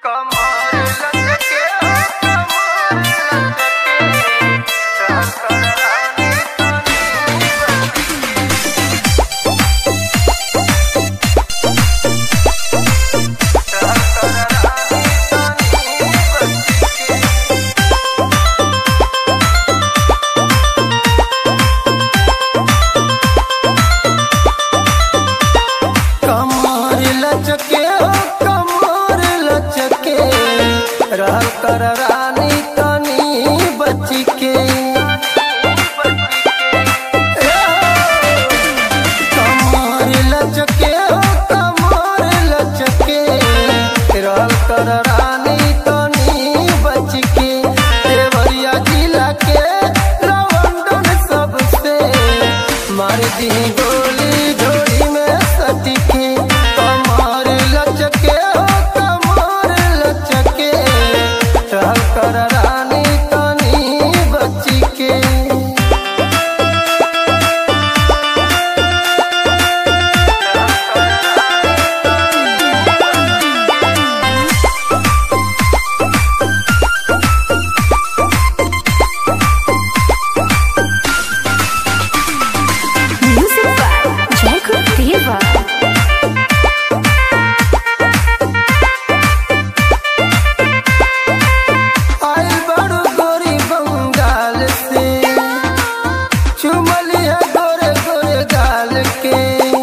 कमर लचके हो कमर लचके टक्कर रानी रहल कर रानी तनी बच के कमर लचके हो कमर लचके रहल कर रानी तनी बच के देवरिया जिला के रवंडन सबसे मार दी गोली ढोली में सटके कमर लचके हो कमर लचके रहल कर रानी तनी बच के Music by Jacob Diva. आइल बड़ू गोरी बंगाल से चुमलिया गोरे गोरे गाल के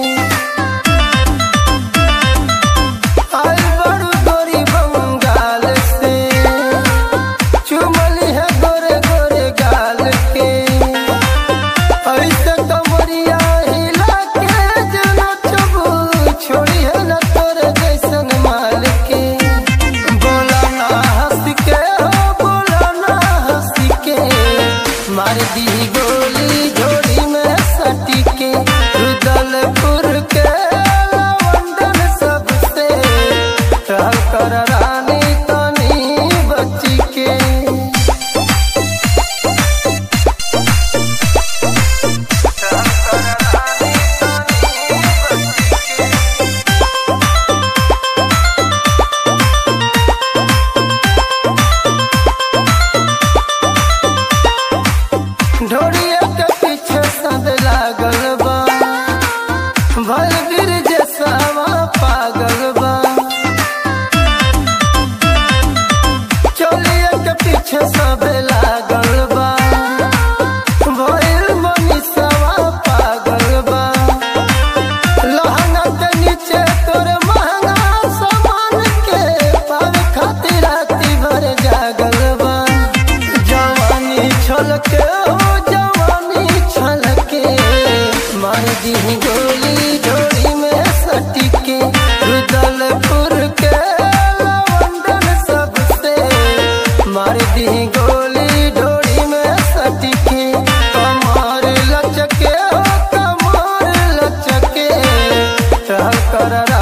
आइल बड़ू गोरी बंगाल से चुमलिया गोरे गोरे गाल के ऐसे कमरिया हिला के जना चबू छोड़ी है न तोरे जैसन माल के बोला ना हंस के हो बोला ना हंस के मार दी गोली झोड़ी में सटी के रुदलपुर के लवंडन सबसे रहल कर रानी तनी बच के ढोड़िया के पीछे सब लागल बा भल गिर जैसावा पागल बा चोलिया के पीछे सब लागल बा भइल मनीषवा पागल बा लहंगा के नीचे तोरे महंगा सामान के पावे खातिर राती भर जागल बा जवानी छलके हो जवानी छलके मार दी गोली ढोली में सटके रुदलपुर के लवंडन सबसे मार दी गोली ढोली में सटके कमर लचके हो कमर लचके रहल कर